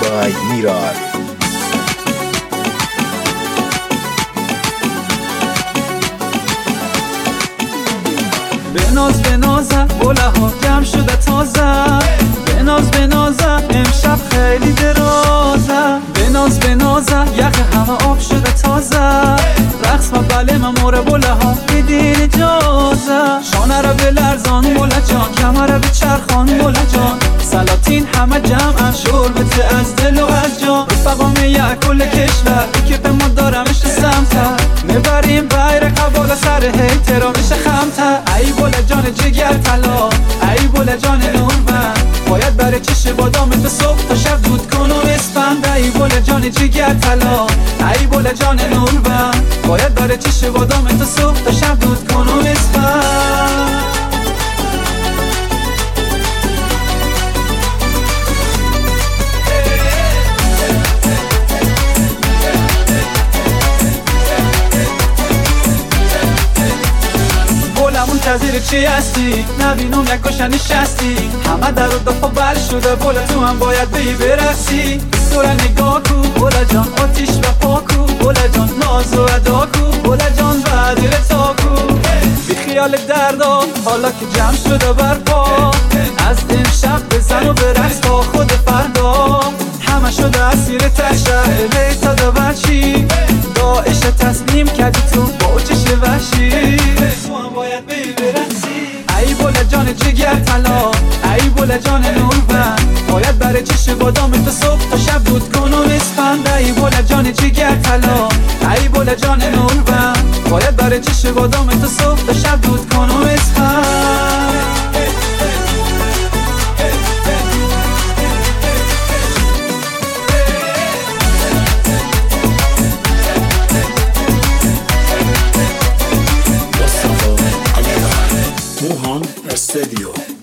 by Mirar. بناز بنازم بوله ها جمع شده تازه، بناز بنازم امشب خیلی درازه، بناز بنازم یخ همه آب شده تازه، رقص ما بله ما مور بوله ها بدین اجازه، شانه را بلرزان بوله جان، کمه را بچرخان بوله جان، سلاطین همه جمع شربت از دل و از جان، رفقام یک کل کشور که به ما دارمش سمتر، میبریم بیرق بالا سر هیترا میشه خمتر، ای بوله جان جگر طلا، ای بوله جان نوربند، باید برای چش بادام تو صبح تا شب دود کن و اسپند، ای بوله جان جگر طلا، ای بوله جان نوربند، باید برای چش بادام تو صبح تا شب دود کن و اسپند. منتظر چی هستی؟ نبینم یک کشن نشستی، همه در و دفعه بل شده بولا تو هم باید بی برسی، دور نگاه کو بولا جان، آتیش و پاکو بولا جان، ناز و ادا کو بولا جان، و دل تا کو بی خیال دردا حالا که جمع شده برپا، از امشب بزن و برقص تا خود فردا، همه شده اسیر تشه لیتا دا بچی، داعش تسلیم کردی تو با چش وحشی، تو هم باید بی برقصی، ای بوله جان جگر طلا، ای بوله جان نوربند، باید برای چش بادام تو صبح تا شب دود کن و اسپند، ای بوله جان جگر طلا، ای بوله جان نوربند، باید برای چش بادام تو صبح تا شب دود کن و اسپند. Muhan Studio.